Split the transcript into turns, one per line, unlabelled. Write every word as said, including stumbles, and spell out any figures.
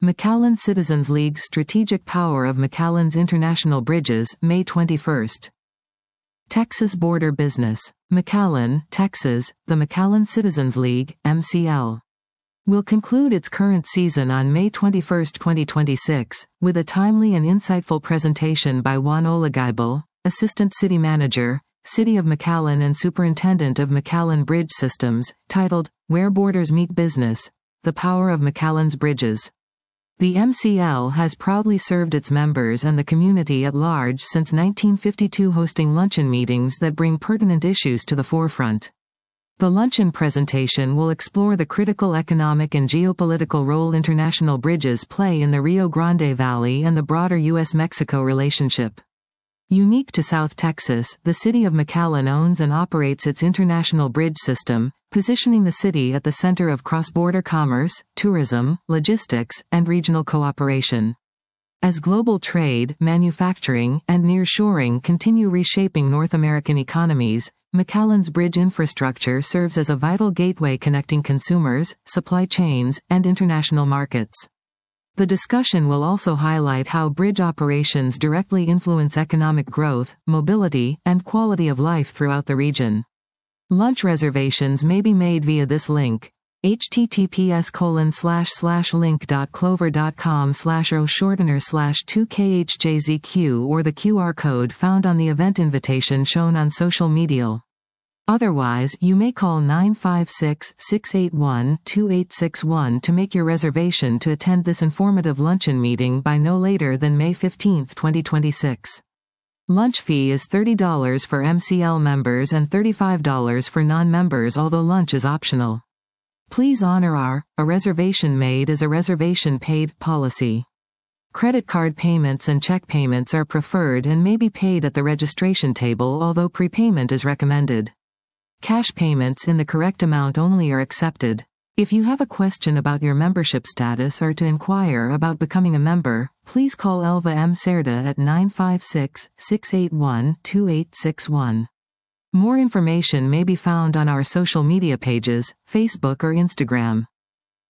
McAllen Citizens League Strategic Power of McAllen's International Bridges, May twenty-first. Texas Border Business. McAllen, Texas, the McAllen Citizens League, M C L, will conclude its current season on May twenty-first, twenty twenty-six, with a timely and insightful presentation by Juan Olaguibel, Assistant City Manager, City of McAllen and Superintendent of McAllen Bridge Systems, titled, Where Borders Meet Business: The Power of McAllen's Bridges. The M C L has proudly served its members and the community at large since nineteen fifty-two, hosting luncheon meetings that bring pertinent issues to the forefront. The luncheon presentation will explore the critical economic and geopolitical role international bridges play in the Rio Grande Valley and the broader U S Mexico relationship. Unique to South Texas, the City of McAllen owns and operates its international bridge system, positioning the city at the center of cross-border commerce, tourism, logistics, and regional cooperation. As global trade, manufacturing, and nearshoring continue reshaping North American economies, McAllen's bridge infrastructure serves as a vital gateway connecting consumers, supply chains, and international markets. The discussion will also highlight how bridge operations directly influence economic growth, mobility, and quality of life throughout the region. Lunch reservations may be made via this link: https colon slash slash link dot clover dot com slash o shortener slash two khjzq or the Q R code found on the event invitation shown on social media. Otherwise, you may call nine five six, six eight one, two eight six one to make your reservation to attend this informative luncheon meeting by no later than May fifteenth, twenty twenty-six. Lunch fee is thirty dollars for M C L members and thirty-five dollars for non-members, although lunch is optional. Please honor our "a reservation made is a reservation paid" policy. Credit card payments and check payments are preferred and may be paid at the registration table, although prepayment is recommended. Cash payments in the correct amount only are accepted. If you have a question about your membership status or to inquire about becoming a member, please call Elva M. Cerda at nine five six, six eight one, two eight six one. More information may be found on our social media pages, Facebook or Instagram.